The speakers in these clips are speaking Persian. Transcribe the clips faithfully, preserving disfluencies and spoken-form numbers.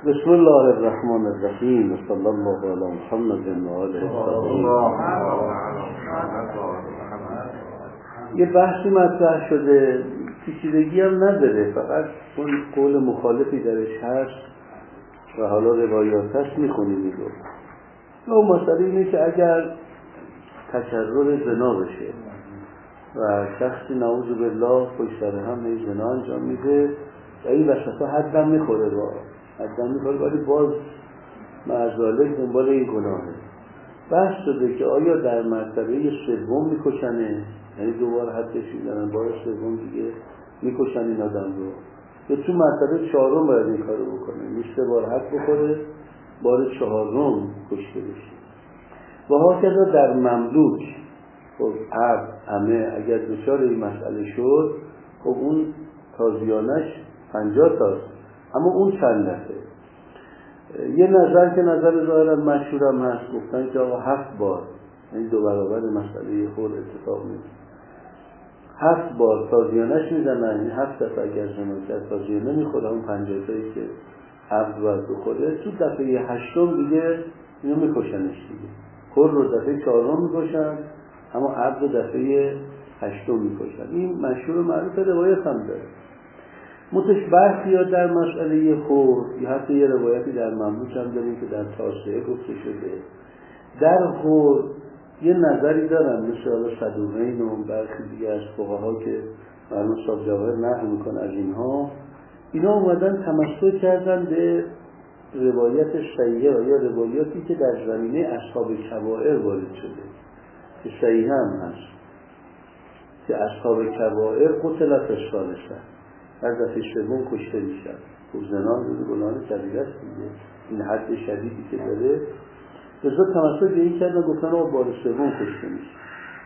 بسم الله الرحمن الرحیم و صلی الله علی محمد و آله الطاهرین. یه بحثی مطرح شده، پیچیدگی هم نداره، فقط اون قول مخالفی درش هست و حالا روایات هست میخونیم میگو. اون مسئله اینه که اگر تکرر زنا بشه و شخصی نعوذ بالله پشت سر هم یه زنا انجام میده و این وسط ها حدم میخوره با حدم میخوره ولی باز معذالک دنبال این گناهه. بحث شده که آیا در مرتبه سوم میکشنه، یعنی دوباره حدش میزنن، بار سوم دیگه میکشن این آدم رو، یا تو مرتبه چهارم باید این کارو بکنه، میشه بار حد بخوره بار چهارم کشته بشه. و هاکذا در مملوک، خب عبد عمه اگر دچار این مسئله شد، خب اون تازیانش پنجاه تاست، اما اون چند دفعه. یه نظر که نظر ظاهرا مشهورم هست، گفتن که آقا هفت بار، یعنی دو برابر مسئله خود اتفاق میفته، هفت بار تازیانش میزنن، این هفت دفعه اگر زنا کرد تازیانه میخوره، اون پنجاه تایی که عبد باید بخوره، تو دفعه هشتم دیگه اینو میکشنش دیگه. کل رو دفعه چهارم میکشن، اما عبد رو دفعه هشتم میکشن. این مشهور و معروف، روایت هم داره. متش بحثی یا در مسئله خور، یا حتی یه روایتی در مملوک هم داریم که در تاسعه گفته شده. در خور یه نظری دارن، مثل حالا صدوقین و برخی دیگه از فقها که معلوم صاحب جواهر نقل میکنه از اینها، اینا اومدن تمسک کردن به روایت صحیحه یا روایاتی که در زمینه اصحاب کبائر وارد شده که صحیح هم هست، که اصحاب کبائر قتل فی الثالثه، هر دفعه سوم کشته میشن. خب زنا گناه کبیره است دیگه، این حد شدیدی که داره. لذا تمسک به این کردن، گفتن آقا بار سوم کشته میشه.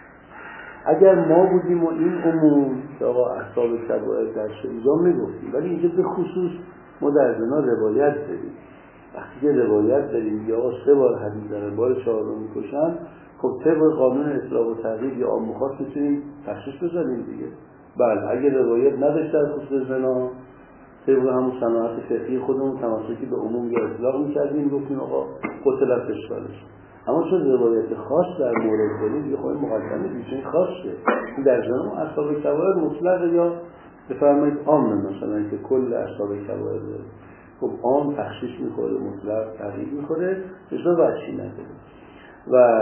اگر ما بودیم و این عموم که آقا اصحاب کبائر در اینجا میگفتیم، ولی اینجا به خصوص ما در زنا روایت داریم. وقتی که روایت داریم یا سه بار حدیث داره، بار چهارم میکشن، خب طبق قانون اطلاق و تغییر یا عام خاص میتونیم تخصیص بزنیم دیگه. بله، اگر روایت نداشت در خصوص زنا، طبق همون صناعت فقهی خودمون تمسکی به عموم یا اطلاق میکردیم، گفتیم آقا قتل فی الثالثه. اما چون روایت خاص در مورد داریم، یه خود مقدمه بیشتر خاصه. این در زنا اصحاب کبائر مطلق یا بفرمایید عام، مثلا که کل اصحاب کبائر داره، خب عام تخصیص میخوره، مطلق تغییر میخوره، اصلا وحشی نداره. و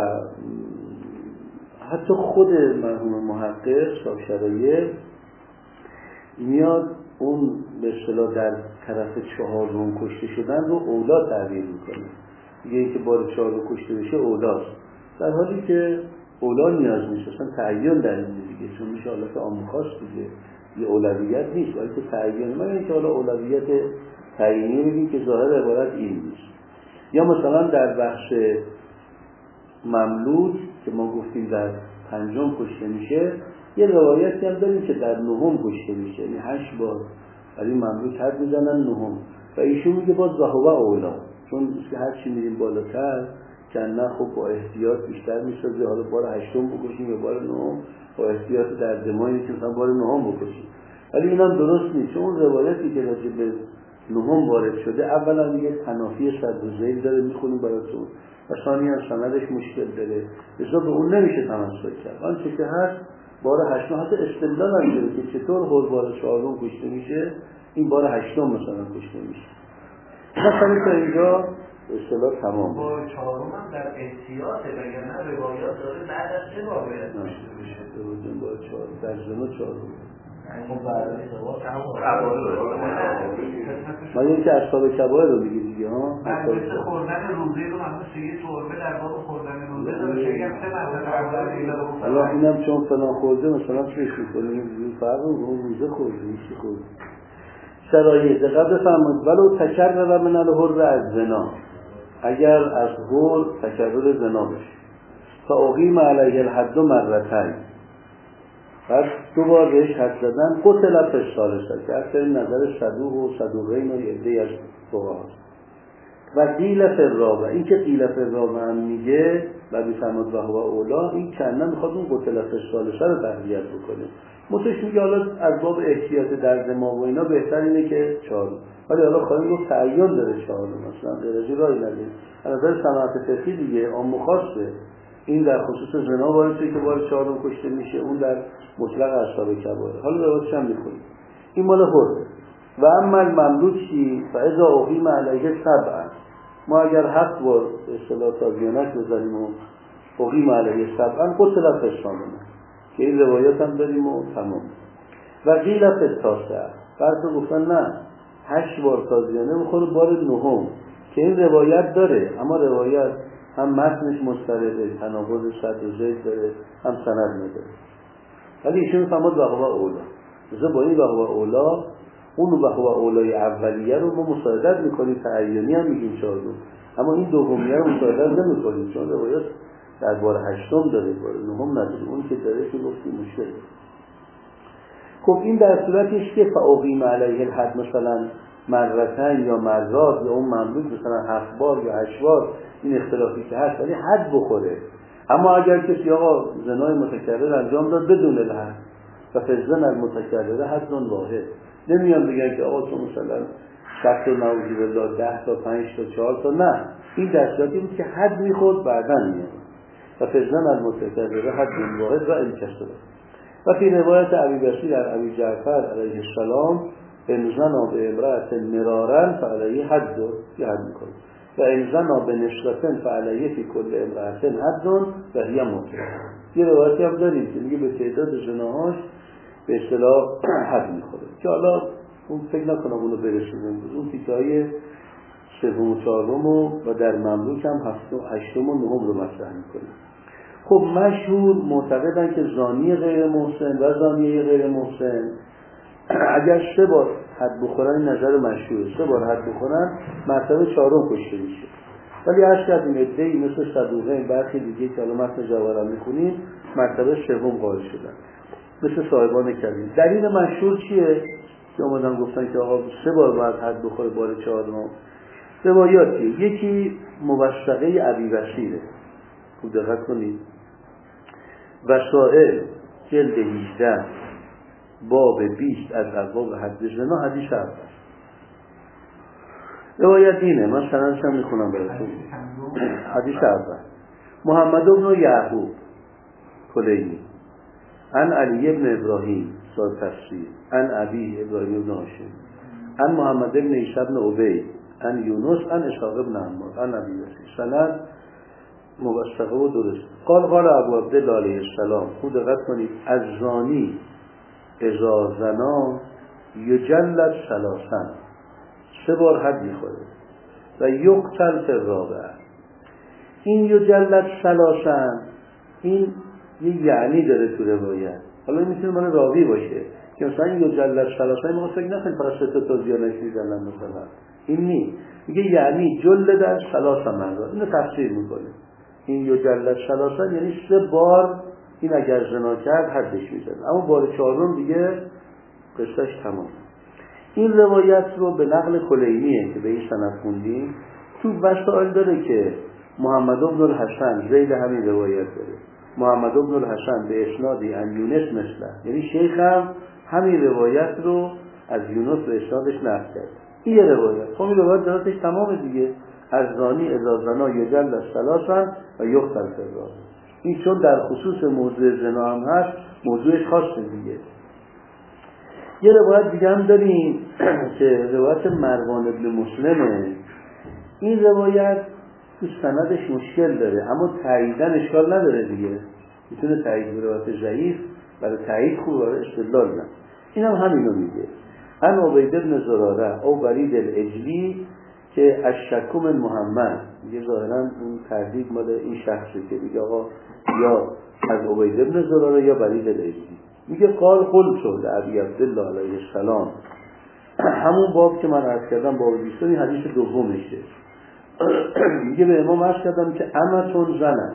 حتی خود مرحوم محقق صاحب شرایع میاد اون به اصطلاح در طرف چهارم کشته شدن رو اولا تعبیر میکنه، دیگه اینکه بار چهارم کشته بشه اولاست، در حالی که اولا نیاز نیست، اصلا تعیین در این دیگه، چون میشه حالت عام خاص دیگه، یه اولویت نیست، ولی که تعیین، من اینکه حالا اولویت تعیینی میگیم که ظاهر عبارت این نیست. یا مثلا در بخش مملوک که ما گفتیم در پنجم کشته میشه، یه روایتی هم داریم که در نهم کشته میشه، یعنی هشت بار ولی مملوک حد میزنن نهم، و ایشون میگه باز ذهوه اولا، چون که هر چی میریم بالاتر که نه خب با احتیاط بیشتر میسازه، حالا بار هشتم بکشیم یا بار نهم، با احتیاط در دمایی که مثلا بار نهم بکشیم. ولی اینم درست نیست، چون اون روایتی که راجع به نهم وارد شده، اولا میگه تنافی صدر داره، میخونیم براتون، و ثانیاً سندش مشکل داره، لذا به اون نمیشه تمسک کرد. آنچه که هست بار هشتم، حتی استدلال هم داره که چطور هر بار چهارم کشته میشه، این بار هشتم مثلا کشته میشه. مثلا تا اینجا به اصطلاح تمام. بار چهارم هم در احتیاطه، وگرنه روایات داره بعد از سه بار باید کشته بشه. بار چهارم در زنا چهارم. خب بعد از سه بار همون ما این که اصحاب کبائر رو میگی دیگه ها، مثل خوردن روزه رو هم مثل یه تربه در باب خوردن روزه داره، شاید سه مرتبه اول اینا رو بکنن. حالا اینم چون فلان خورده مثلا فکر می‌کنیم فرق رو روزه خورده میشه خورده. شرایط دقت بفرمایید، ولو تکرر من الحر از زنا، اگر از حر تکرر زنا بشه، فاقیم علیه الحد مرتين، بعد دو بار بهش حد زدن، قتل فی الثالثه، که اصلا نظر صدوق و صدوقین و عده‌ای از فقها. و قیل فرابه، این که قیل فرابه هم میگه و بیفرماد و هو اولا، این کنه میخواد اون قتل فسالشه رو تقویت بکنه. متوش میگه حالا از باب احتیاط درد ما و اینا بهتر اینه که چهار، ولی حالا خواهیم گفت تعین داره چهار، مثلا درجه رای نداره از نظر صنعت فقهی دیگه عام و خاصه. این در خصوص زنا وارثه که بار چهارم کشته میشه، اون در مطلق اصحاب کبائر. حالا روایتش هم میخونیم. این مال حره. و اما المملوکی فاذا اقیم علیه سبع، ما اگر هفت بار به اصطلاح تازیانک بزنیم و اقیم علیه سبع قتل فسالنا، که این روایت هم داریم و تمام. و قیل فتاسه، فرض گفتن نه هشت بار تازیانه میخوره بار نهم، که این روایت داره، اما روایت هم متنش مضطربه، تناقض صدر و زید داره، هم سند نداره. ولی ایشون فرمود و هو اولا، مثلا با این و هو اولا، اون و هو اولای اولیه رو ما مساعدت میکنیم، تعیینی هم میگیم چهار دو، اما این دومیه رو مساعدت نمیکنیم، چون روایت در بار هشتم داره، بار نهم نداره، اون که داره که گفتیم مشکل. خب این در صورتش که فاقیم علیه الحد مثلا مرتين یا مرات یا اون مملوک مثلا هفت بار یا هشت بار، این اختلافی که هست، ولی حد بخوره. اما اگر کسی آقا زنای متکرر انجام داد بدون الحد و فزن المتکرر حد واحد، نمیان بگن که آقا تو مثلا شخص نوزی بالله ده تا پنج تا چهار تا، نه، این در صورتی بود که حد میخورد بعدن میاد و فزن المتکرر حد واحد و انکسره. و فی روایت ابی بصیر در ابی جعفر علیه السلام انزنا به امرأت مرارن فعلیه حد، یه حد میکنه، و انزنا به نشرتن فعلیه فی کل امرأتن حد و هی مطلق. یه روایتی هم داریم که میگه به تعداد زناهاش به اصطلاح حد میخوره، که حالا اون فکر نکنم اونو برسونیم، اون تیکه‌های سوم و چهارم و در مملوک هم هفتم هشتم و نهم رو مطرح میکنه. خب مشهور معتقدن که زانی غیر محسن و زانیه غیر محسن اگر سه بار حد بخورن، این نظر مشهوره، سه بار حد بخورن مرتبه چهارم کشته میشه. ولی عرض کردیم ادعی مثل صدوقین برخی دیگه که حالا متن جواهرم میخونیم مرتبه سوم قائل شدن، مثل صاحبان کردیم. دلیل مشهور چیه؟ که اومدن گفتن که آقا سه بار باید حد بخوره بار چهارم. روایاتیه، یکی موثقه ابی بصیره، خوب دقت کنید، وسائل جلد هجده باب بیست از ابواب حد زنا حدیث اول. روایت اینه، من سندش هم میخونم براتون. حدیث اول محمد بن یعقوب کلینی عن علی بن ابراهیم صاحب تفسیر عن ابی ابراهیم بن هاشم عن محمد بن عیسی بن عبید عن یونس عن اسحاق بن عمار عن ابی بصیر، سند موثقه و درست. قال قال ابو عبدالله علیه السلام، خود دقت کنید، از زانی اذا زنا یجلد ثلاثا، سه بار حد میخوره و یقتل فی الرابعه. این یجلد ثلاثا این یه یعنی داره تو روایت، حالا میتونه مال راوی باشه که مثلا این یجلد ثلاثا ما فکر نکنیم فقط سه تا زیانش میزنن، مثلا این نی، میگه یعنی جلد در ثلاثا مرات، اینو تفسیر میکنه. این یجلد ثلاثا یعنی سه بار این اگر زنا کرد حدش میزنه، اما بار چهارم دیگه قصهش تمام. این روایت رو به نقل کلینیه که به این سند خوندیم، تو وسائل داره که محمد بن الحسن زید همین روایت داره، محمد بن الحسن به اسنادی ان یونس مثله، یعنی شیخ هم همین روایت رو از یونس به اسنادش نقل کرد. این روایت، خب این روایت درستش تمام دیگه، از زانی اذا زنا یجلد ثلاثا و یقتل فی الرابعه. این چون در خصوص موضوع زنا هم هست، موضوعش خاصه دیگه. یه روایت دیگه هم داریم که روایت مروان بن مسلمه. این روایت تو سندش مشکل داره، اما تاییدن اشکال نداره دیگه، میتونه تایید روایت ضعیف برای تایید خوب، برای استدلال نه. این هم همینو میگه، ان عبید بن زراره او برید الاجلی که اشکم محمد، میگه ظاهرا اون تردید مال این شخصه که میگه آقا یا از عبید بن زراره یا برید الاجلی. میگه قال قل شد ابی عبدالله علیه السلام، همون باب که من عرض کردم باب بیستمی حدیث دومشه. میگه به امام عرض کردم که امتون زن،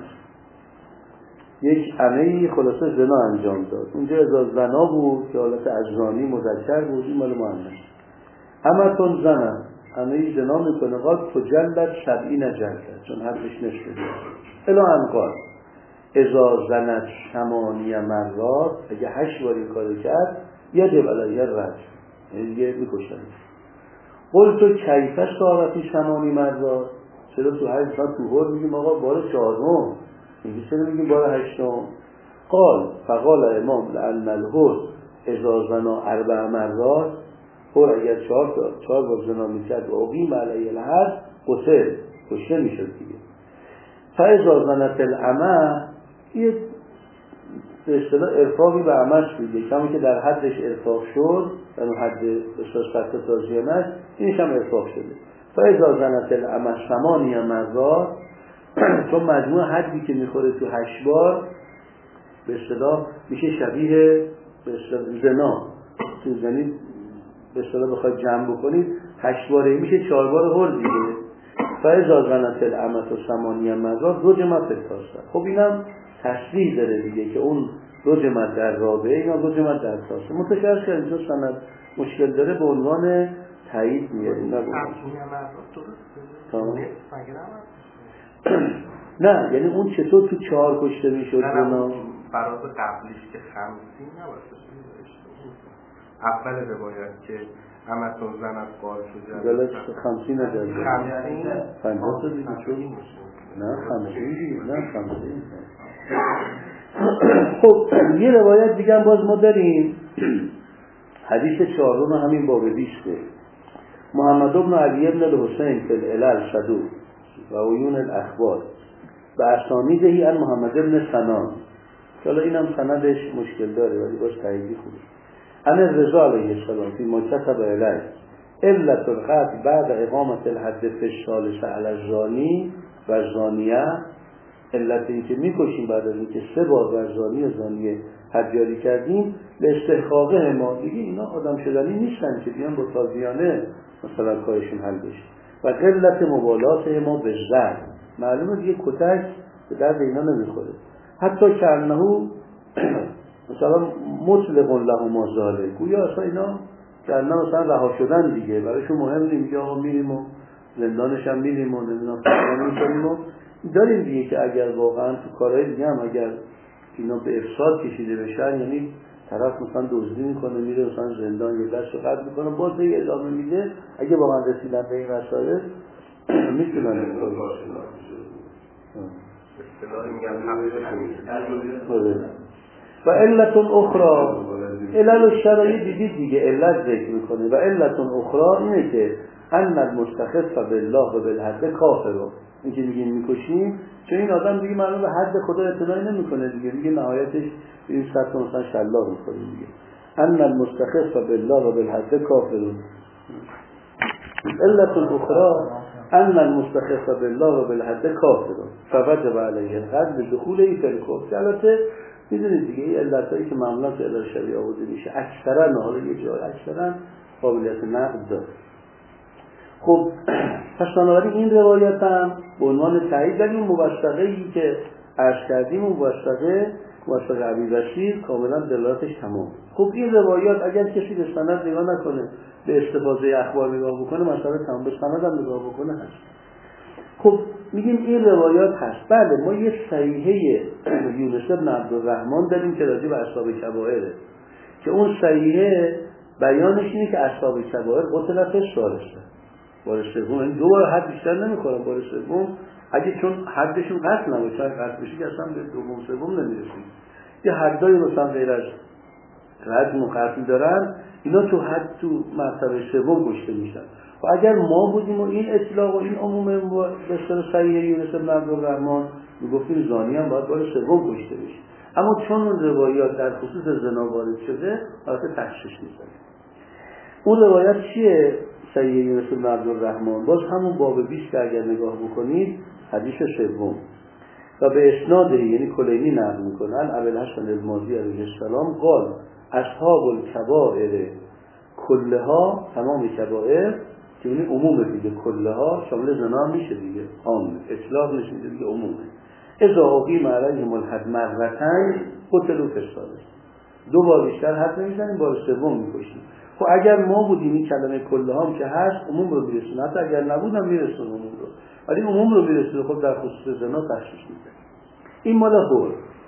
یک امهی خلاصه زنا انجام داد، اونجا ازا زنا بود که حالت اجرانی مذکر بود، این مال مؤنث. امتون زن همه زنا میکنه قال تجلد سبعین جلده، چون حدش نصف دیگه الا انقال ازا زنت ثمانیه مرات، اگه هشت بار این کارو کرد یجب علیه الرجم، یعنی دیگه میکشن. قل تو کیفه صارتی ثمانی مرات، چرا تو هشت سال تو هر میگیم آقا بار چهارم، میگه چرا میگیم بار هشتم؟ قال فقال امام لعن الهر ازا زنا اربع مرات، هر اگر چهار چهار بار زنا میکرد و اقیم علیه الحد قتل، کشته میشد دیگه. فاذا زنت الامه، یه به اصطلاح ارفاقی به عمش میده، کمی که در حدش ارفاق شد، در اون حد اصلاح سطح تازیانش اینش هم ارفاق شده. فاذا زنت الامه ثمانیه مرات، چون مجموع حدی که میخوره تو هشت بار به اصطلاح میشه شبیه به اصطلاح زنا، تو زنید به اصطلاح بخواید جمع بکنید هشت باره میشه چهار بار هر دیگه. فاذا زنت الامه ثمانیه مرات رجمت التاسع. خب اینم تصریح داره دیگه که اون رجمت در رابعه یا رجمت در تاسع. متشکر که اینجا سند مشکل داره به عنوان تایید میاریم. نه یعنی اون چطور تو چهار کشته میشد؟ نه نه فراز قبلیش که خمسین نباشه، اول روایت که امتون زنت قال شده بلد خمسین نجرده خمسین پنجاه تا دیگه چون نه خمسین دیگه نه خمسین. خب یه روایت دیگه هم باز ما داریم، حدیث چهارم همین باب بیسته. محمد ابن علی ابن الحسین فی العلل صدوق و عیون الاخبار و اسانیدهی ان محمد ابن سنان، که حالا اینم سندش مشکل داره ولی باش تاییدی خوبه. ان الرضا علیه السلام فی ما کتب الیه علت القتل بعد اقامت الحد فی الثالثه علی الزانی و الزانیه، علت این که میکشیم بعد از اینکه سه بار بر زانی و زانیه حد جاری کردیم به استحقاقه ما، دیگه اینا آدم شدنی نیستن که بیان با تازیانه مثلا کارشون حل بشه. و قلت مبالات ما به زر، معلومه دیگه کتک به درد اینا نمیخوره. حتی که انهو مثلا مطلق له ما ظاهره، گویا اصلا اینا که انه مثلا رها شدن دیگه، برایشون مهم نیم که آقا میریم و زندانش هم میریم و نمیدونم فرمان میکنیم و داریم دیگه که اگر واقعا تو کارهای دیگه هم اگر اینا به افساد کشیده بشن، یعنی طرف مثلا دزدی میکنه میره مثلا زندان یه دست رو قطع میکنه باز دیگه ادامه میده، اگه واقعا رسیدن به این مسائل میتونن این کار باشن. اصطلاحی میگن حقیقت. و علت اخرى، علل الشرعی دیدید دیگه علت ذکر میکنه. و علت اخرى اینه که ان المستخف بالله و بالحد کافر، این که میگیم میکشیم چون این آدم دیگه معلوم به حد خدا اعتنایی نمیکنه دیگه، دیگه نهایتش این سطح مثلا شلاق میکنه دیگه. ان المستخف بالله و بالحد کافر. علت الاخرى ان المستخف بالله و بالحد کافر فوجب علیه القتل بدخوله فی الکفر. البته میدونید دیگه این علتایی که معمولا تو علل شرعی آورده میشه اکثرا، حالا یه جای اکثرا قابلیت نقد داره. خب پس بنابراین این روایت هم به عنوان تایید در این موثقه‌ای که عرض کردیم، موثقه موثقه ابی بشیر کاملا دلالتش تمام. خب این روایات اگر کسی به سند نگاه نکنه، به استفاضه اخبار نگاه بکنه، مثلا تمام به سند هم نگاه بکنه هست. خب میگیم این روایات هست. بله ما یه صحیحه یونس بن عبدالرحمن داریم که راجع به اصحاب کبائره، که اون صحیحه بیانش اینه که اصحاب کبائر قتلت ثالثه، بار سوم، این دو بار حد بیشتر نمی‌کنن، بار سوم اگه چون حدشون قتل نباشه، قتل بشه که اصلا به دوم سوم نمیرسید. یه حدای مثلا غیر از رجم و قتل دارن، اینا تو حد تو مرتبه سوم کشته میشن. و اگر ما بودیم و این اطلاق و این عموم به اصطلاح صحیح یونس بن عبدالرحمن میگفتیم زانی هم باید بار سوم کشته بشه، اما چون اون روایات در خصوص زنا وارد شده البته تخصیص می‌کنه. اون روایت چیه؟ صحیح یونس بن عبدالرحمن، باز همون باب بیست که اگر نگاه بکنید حدیث سوم و به اسناده یعنی کلینی نقل میکنن ابوالحسن المازی علیه السلام قال اصحاب الکبائر کلها، تمام کبائر که یعنی عموم دیگه، کلها شامل زنا میشه دیگه، عام اطلاق نشه دیگه، عمومه. اذا اقیم علیهم الحد مرتين قتلوا فی الثالث، دو بار بیشتر حد نمیزنیم، بار سوم میکشیم. خب اگر ما بودیم این کلمه کله هم که هست عموم رو میرسونه، حتی اگر نبودم میرسونه عموم رو، ولی عموم رو میرسونه. خب در خصوص زنا تخصیص میده. این مال هور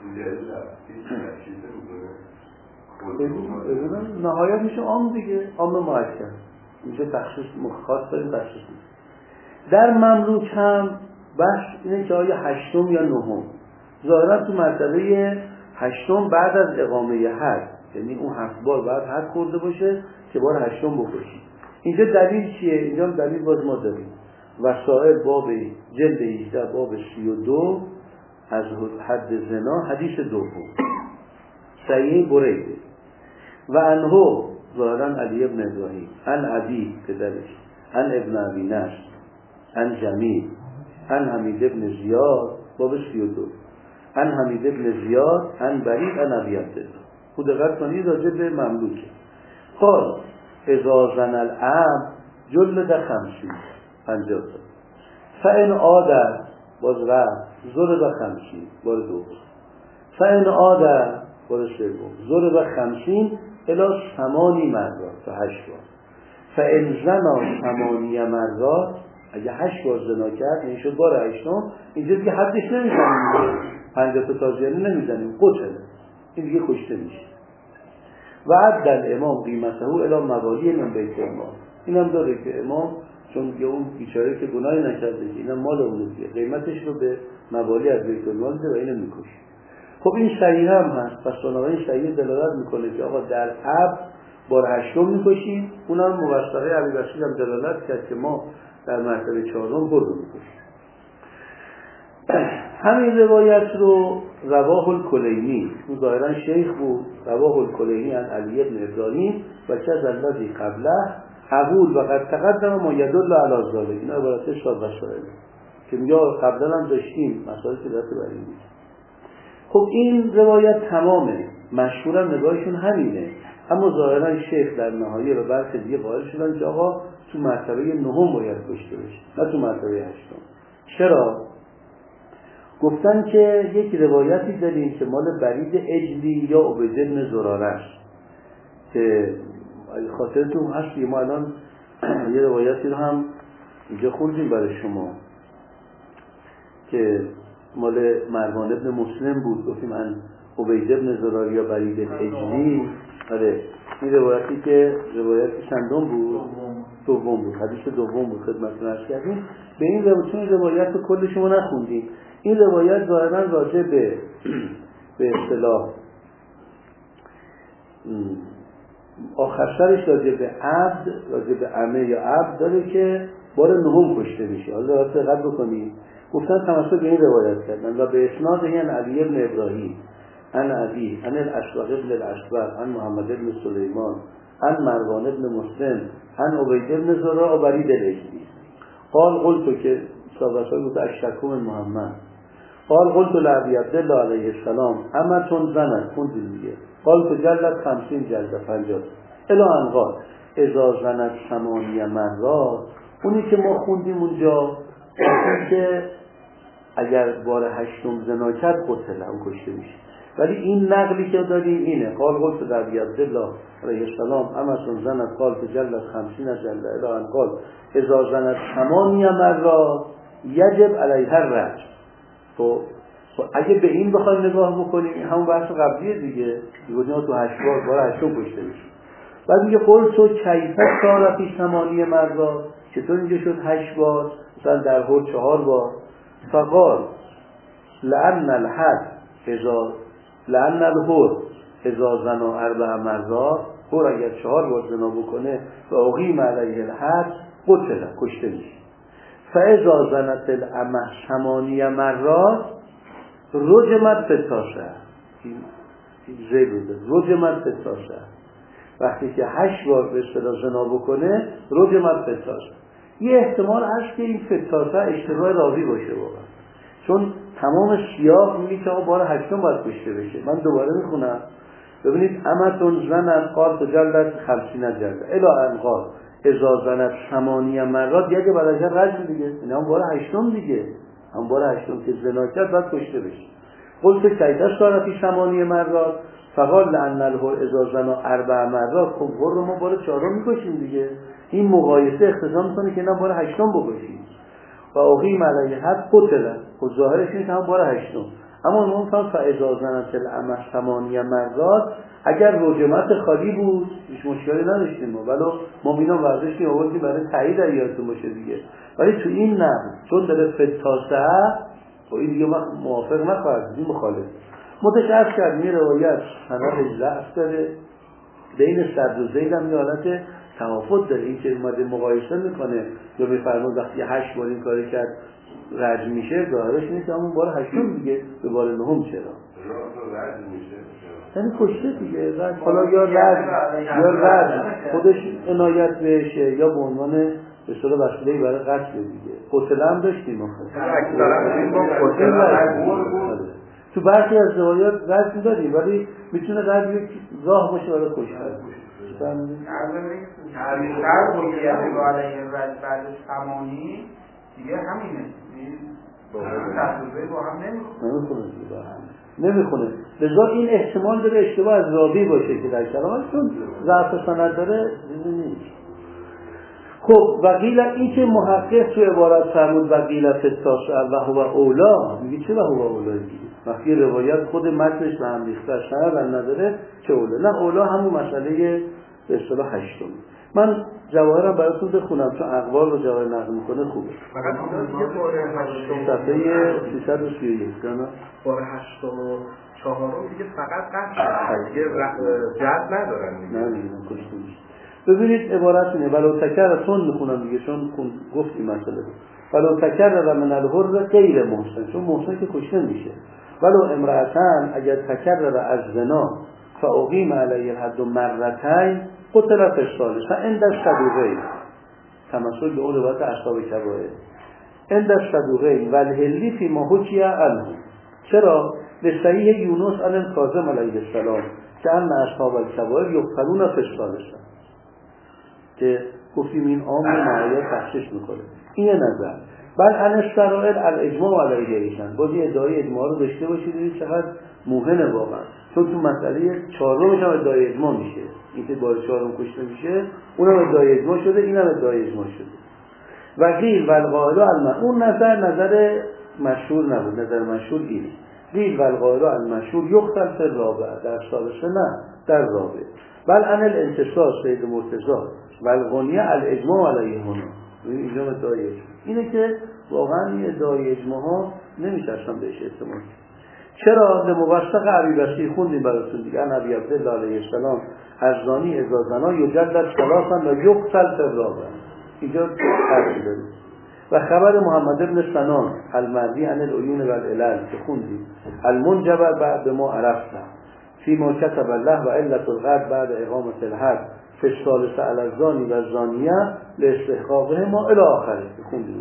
نهایت میشه عام دیگه، عام مؤکد میشه تخصیص مخاص داریم تخصیص میده. در مملوک هم بحث اینه که آیا هشتم یا نهم. ظاهرا تو مرتبه هشتم بعد از اقامه حد، یعنی اون هفت بار بعد حد خورده باشه که بار هشتم بکشی. اینجا دلیل چیه؟ اینجا دلیل باز ما داریم وسائل باب جلد هجده باب سی و دو از حد زنا حدیث دوم صحیح بریده و انهو ظاهرا علی ابن ابراهیم ان عبی پدرش ان ابن ابی نصر ان جمیل ان حمید ابن زیاد باب سی و دو ان حمید ابن زیاد ان برید ان ابی عبدالله. خود دقت کنید راجع به مملوکه. قال اذا زن العبد جلد خمسین پنجاه تا فان عاد باز رفت ضرب خمسین بار دوم فان عاد بار سوم ضرب خمسین الی ثمانی مرات تا هشت بار فان زنا ثمانی مرات اگه هشت بار زنا کرد این شد بار هشتم. اینجا دیگه حدش نمیزنیم پنجاه تا تازیانه نمیزنیم قتل این دیگه کشته میشه. و عد الامام قیمته الی موالی من بیت المال. اینم داره که امام چون دیگه اون بیچاره که گناهی نکرده که اینم مال اونه دیگه قیمتش رو به موالی از بیت المال ده و اینو میکشه. خب این صحیح هم هست. پس بنابراین صحیح دلالت میکنه که آقا در عبد بار هشتم میکشیم. اونم موثقه علی بشیر هم دلالت کرد که ما در مرتبه چهارم برد میکشیم. همین روایت رو رواه الکلینی اون ظاهرا شیخ بود رواه الکلینی عن علی ابن ابراهیم و کذا الذی قبله قبول و قد تقدم ما یدل علی ذلک. اینا عبارت شاد و شایعه که میگه قبلا هم داشتیم مسائل که دست بر این نیست. خب این روایت تمامه مشهورم نگاهشون همینه، اما ظاهرا شیخ در نهایه و برخی دیگه قائل شدن که آقا تو مرتبه نهم باید کشته بشه نه تو مرتبه هشتم. چرا؟ گفتن که یک روایتی داریم که مال برید اجلی یا عبید ابن زراره است که خاطرتون هست ما الان یه روایتی رو هم اینجا خوندیم برای شما که مال مروان ابن مسلم بود. گفتیم ان عبید ابن زراره یا برید اجلی. آره این روایتی که روایت چندم بود؟ دوم بود. حدیث دوم بود خدمتتون عرض کردیم. به این روایت روایت رو کل شما نخوندیم. این روایت ظاهرا راجع به به اصطلاح آخر سرش راجع به عبد راجع به عمه یا عبد داره که بار نهم کشته میشه. حالا راست دقت بکنید گفتن تمسک به این روایت کردن و به اسناد این علی ابن ابراهیم ان ابی ان الاشوق ابن الاشوق ان محمد ابن سلیمان ان مروان ابن مسلم ان عبید ابن زراره و برید الاجلی. قال قلت که صحابت‌ها بود اشتکم محمد قال قلت لعبی عبدالله علیه السلام اما تون زند خوندی دیگه قال تو جلد خمسین جلد پنجاه الا انقال ازا زند ثمانیه مرات. اونی که ما خوندیم اونجا اونی که اگر بار هشتم زنا کرد قتله اون کشته میشه. ولی این نقلی که داریم اینه قال قلت لعبی عبدالله علیه السلام اما تون زند قال تو جلد خمسین جلد الا انقال ازا زند ثمانیه مرات یجب علیه الرجم. تو اگه به این بخوایم نگاه بکنیم همون بحث قبلیه دیگه دیگه تو هشت بار بار هشتم کشته میشه. بعد میگه قول تو کیفه سارفی ثمانیه مرات چطور اینجا شد هشت بار مثلا در هر چهار بار. فقال لأن الحد ازا لأن الهر ازا زنا اربع مرات هر اگر چهار بار زنا بکنه و اقیم علیه الحد قتل کشته میشه. فاذا زنت الامه ثمانیه مرات رجمت فتاشه این زیل رجمت فتاشه وقتی که هشت بار به اصطلاح زنا بکنه رجمت فتاشه. یه احتمال هست که این فتاشه اشتباه راوی باشه واقعا چون تمام سیاق میگه که بار هشتم باید کشته بشه. من دوباره میخونم ببینید امتون زنن قال تجلد خمسین جلد الا انقال ازا زنت ثمانیه مرات یه برای رجم دیگه این هم بار هشتم دیگه هم بار هشتم که زنا کرد باید کشته بشه. قلت کیفه سارفی ثمانیه مرات فقال لأن الحر اذا زنا اربع مرات، خب حر رو ما بار چهارم میکشیم دیگه. این مقایسه اقتضا میکنه که نه بار هشتم بکشیم. و اقیم علیه حد قتل، خب ظاهرش اینه که هم بار هشتم. اما ما میفهم فاذا زنت الامه ثمانیه مرات، اگر رجمت خالی بود هیچ مشکلی نداشتیم ما، ولی ما اینا ورزشی آوردیم برای تایید یادتون باشه دیگه. ولی تو این نه، چون داره فتاسه و این دیگه موافق نخواهد، این مخالف. متشعر کرد می روایت سند ضعف داره، بین صدر و زید هم یه حالت توافت داره. این که اومده مقایسه میکنه یا بفرمون وقتی هشت بار این کاری کرد رجم میشه، ظاهرش اینه که همون بار هشتم دیگه به بار نهم چرا؟ رجم میشه یعنی کشته دیگه. رجم حالا یا رجم یا رجم خودش عنایت بهشه یا به عنوان به صورت وسیله‌ای برای قتل دیگه. قتل هم داشتیم اصلا تو برخی از روایات رجم داریم، ولی میتونه رجم یک راه باشه برای کشتن. هر موقعیتی با علیه رجم بعد ثمانی دیگه همینه، تحضیزه با هم نمیخونه نمیخونه. لذا این احتمال داره اشتباه از راوی باشه که در کلامش، چون ضعف سند داره نیست. خب وقیل این که محقق تو عبارت فرمود وقیل فتاسع و هو اولا، میگه چه و هو اولا دیگه؟ وقتی روایت خود متنش به هم ریخته سند در نظره چه اولا؟ نه اولا همون مسئله به اصطلاح هشتم. من جواهرم براتون بخونم چون اقوال رو جواهر نقل میکنه خوبه. فقط اون دیگه بار هشتم صفحه سیصد و سی و یک نه بار هشتم و چهارم دیگه فقط قصد دیگه جد ندارن دیگه. نه دیگه کشته میشه. ببینید عبارت اینه ولو تکرر تون میخونم دیگه چون گفتیم مسئله ولو تکرر من الحر غیر محسن، چون محسن که کشته میشه. ولو امرأتان اگر تکرر از زنا فاقیم علیه الحد مرتين قتل فی الثالثه عند الصدوقین، تمسک به اون روایت اصحاب کبائر عند الصدوقین و الحلی فی ما حکی عنه. چرا؟ به صحیح یونس عن الکاظم علیه السلام که ان اصحاب الکبائر یقتلون فی الثالثه، که گفتیم این عام معاید تخصیص میکنه. این نظر بل ان السرائر الاجماع علیه ایشان. باید ادعای اجماع رو داشته باشید این چقدر مهمه واقعا، چون تو مسئله چهارمش هم ادعای اجماع میشه. این که بار چهارم کشته میشه اونم ادعای اجماع شده، اینم ادعای اجماع شده. وقیل و القائل علما، اون نظر نظر مشهور نبود، نظر مشهور اینه قیل و القائل المشهور یقتل فی الرابع، در ثالثه نه در رابع. بل ان الانتصاص سید مرتضی و الغنیه الاجماع علیه هنا. اینجا ادعای اجماع اینه که واقعا این ادعای اجماع ها نمیشه اصلا بهش اعتماد. چرا؟ لموثق ابی بصیر خوندیم براتون دیگه، ان ابی عبدالله علیه السلام الزانی اذا زنا یجلد ثلاثا و یقتل فی الرابع. اینجا فرقی داره. و خبر محمد ابن سنان المردی عن العیون و العلل که خوندیم المنجبر بعد ما عرفتم فی ما کتب الله و علت الغد بعد اقامت الحد فی الثالثه علی الزانی و الزانیه لاستحقاقه ما الی آخره خوندیم.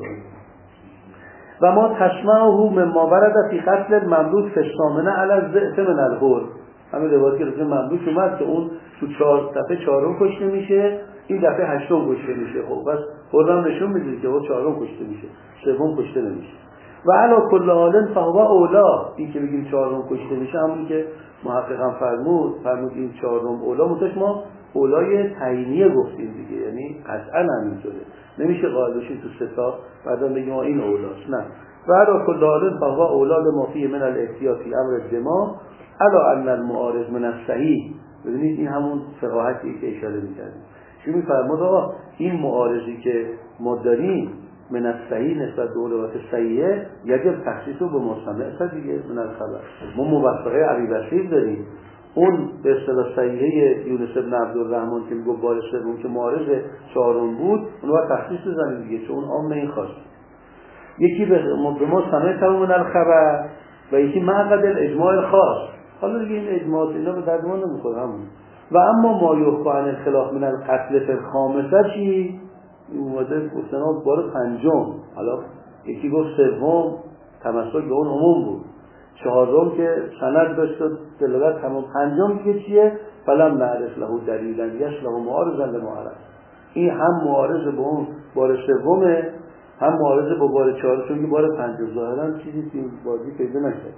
و ما تسمعه مما ورد فی قتل المملوک فی الثامنه علی الضعف من الحر. همین روایتی که رسول مملوک اومد که اون تو چهار دفعه چهارم کشته میشه، این دفعه هشتم کشته میشه. خب بس حرم نشون میده که اون چهارم کشته میشه، سوم کشته نمیشه. و علی کل حال فهو اولا، این که بگیم چهارم کشته میشه همون که محققا فرمود فرمود این چهارم اولا، متأش ما اولای تعیینیه گفتیم دیگه، یعنی قطعا همینطوره، نمیشه قائل بشیم تو سه تا بعدا بگیم این اولاست. نه. و علی کل حال فهو اولا لما فیه من الاحتیاط فی امر الدماء الا ان المعارض من الصحیح. ببینید این همون فقاهتی که اشاره می‌کردیم. چی می‌فرماد آقا این معارضی که ما داریم من الصحیح نسبت به روایت صحیحه یجب تخصیصو به مستمع دیگه من الخبر. ما موثقه ابی بصیر داریم، اون به اصطلاح صحیحه یونس بن عبدالرحمن که میگه بار سوم که معارض چهارم بود، اون رو تخصیص بزنیم دیگه چون عام این خواست. یکی به ما سمع من الخبر و یکی معقد الاجماع الخاص. حالا دیگه این اجماعات اینا به درد ما نمیخوره همون. و اما ما یحکی عن الخلاف من القتل فی الخامسه چی؟ اومده گفتن بار پنجم، حالا یکی گفت سوم تمسک به اون عموم بود، چهارم که سند داشت و دلالت تمام، پنجم که چیه؟ فلم نعرف له دلیلا یصلح معارضا لمعرض. این هم معارض به اون بار سومه، هم معارض با بار چهارم، چون که بار پنجم ظاهرا چیزی که بازی پیدا نکرد.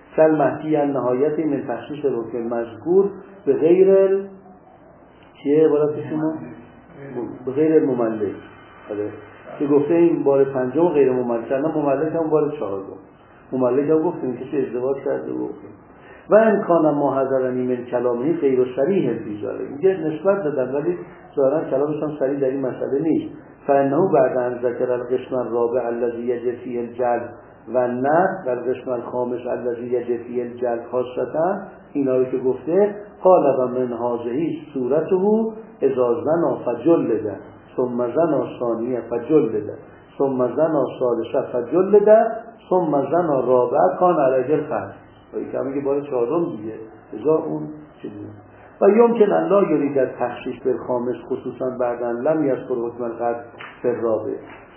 کل محکی النهایت من تخصیص رکن مذکور به غیر چیه عبارت شما؟ به غیر مملک. که گفته این بار پنجم غیر مملک، نه مملک هم بار چهارم. مملک هم گفتیم کسی ازدواج کرده و و امکان ما حضرنی من کلامی غیر و صریح الفیزاره، میگه نسبت دادن ولی ظاهرا کلامشان صریح در این مسئله نیست. فانه بعد ان ذکر القسم الرابع الذي يجب فيه الجلب و النفي و القسم الخامس الذي يجب فيه الجلب خاصتا، اینا رو که گفته قال و من هذه صورته اذا زنا فجلد ثم زنا ثانیه فجلد ثم زنا ثالثه فجلد ثم زنا رابعه کان علیه الحد. و کمی که بار چهارم دیگه ازا اون چیزی و یمکن ان لا یرید در تخصیص بالخامس خصوصا بعدن لم یذکر حکم القطع فی الرابع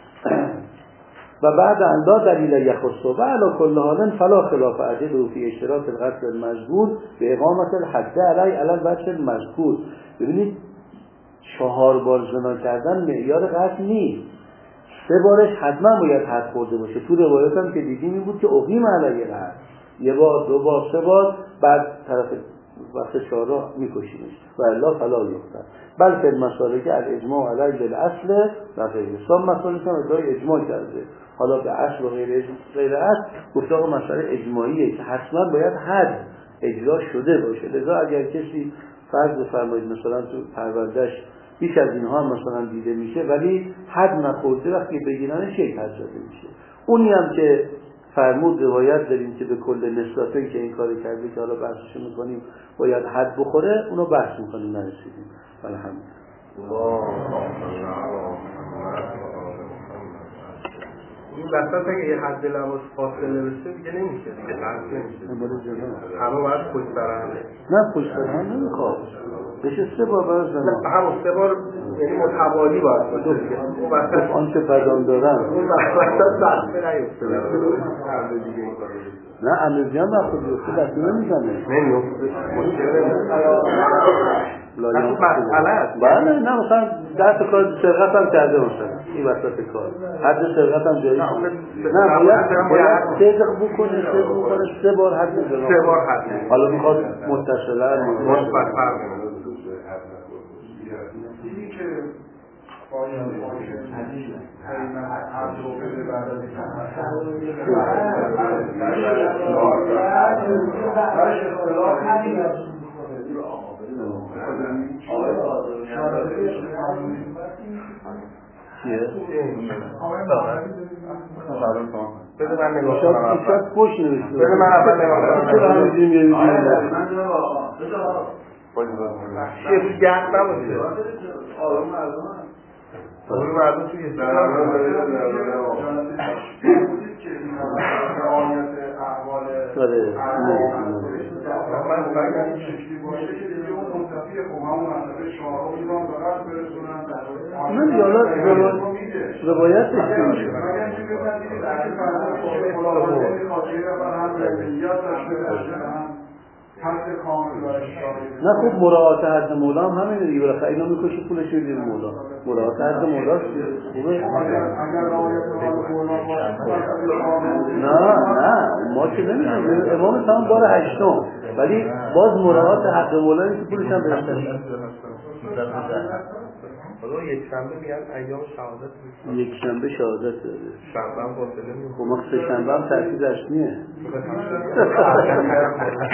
و بعد ان لا دلیل یخص و علی کل حال فلا خلاف عجب فی اشتراط القطع المذکور به اقامت الحد علی علی الوجه المذکور. ببینید چهار بار زنا کردن معیار قطع نیست، سه بارش حتما باید حد خورده باشه. تو روایات هم که دیدیم این بود که اقیم علیه قطع، یه بار دو بار سه بار بعد طرف وقت چهارم میکشیمش و الا فلا یفتن بل فی المسالک الاجماع علیه بالاصل و غیره. سام مسالک هم ادعای اجماع کرده، حالا به اصل و غیر غیر اصل گفته آقا مسئله اجماعیه که حتما باید حد اجرا شده باشه. لذا اگر کسی فرض بفرمایید مثلا تو پروندهش بیش از اینها هم مثلا دیده میشه ولی حد نخورده، وقتی بگیرنش یک حد زده میشه. اونی هم که فرمود روایت داریم که به کل نسبتایی که این کار کرده که حالا بحثش میکنیم باید حد بخوره، اونو بحث میکنیم نرسیدیم. الحمدلله. این وسط اگه یه حد لباس فاصله بشه دیگه نمیشه دیگه، بحث نمیشه. همه باید پشت سر همه. نه پشت سر هم نمیخواد بشه سه بار برای زمان، همون سه بار یعنی متوالی باید باشه دیگه. اون وسط آنچه پدام دارن اون وسط بحثه نیفته دیگه. نه امیزیان وقتی بیفته دستی نمیزنه نمیفته مشکل لایان مسئله است. بله نه مثلا دست کار سرقت هم کرده مثلا این وسط کار حد سرقت هم جایی نه باید سه دقیقه بکنه سه بکنه سه بار حد بزنه سه بار حد حالا میخواد متصلا مثبت فرق چیزی که باید باشه حیمت عبد و بده بعد از بده من نگاه کنم شاید پشت نوشته بده من اول نگاه چرا کنم همینجوری میاری شیخ گرد نباشه اون مردم توی من یالا روایت اشتیم نه خوب مراعات حد مولا هم همینه دیگه، بالاخره اینا میکشه پولش رو دیر مولا مراعات حد مولا خوبه. نه نه ما که نمیدونم امام تمام بار هشتم ولی باز مراعات حد مولا این که پولش هم برسته. حالا یک شنبه میگن ایام شهادت یک شنبه شهادت داره، شنبه هم باطله میگن خب ما سه شنبه هم تحصیل رسمیه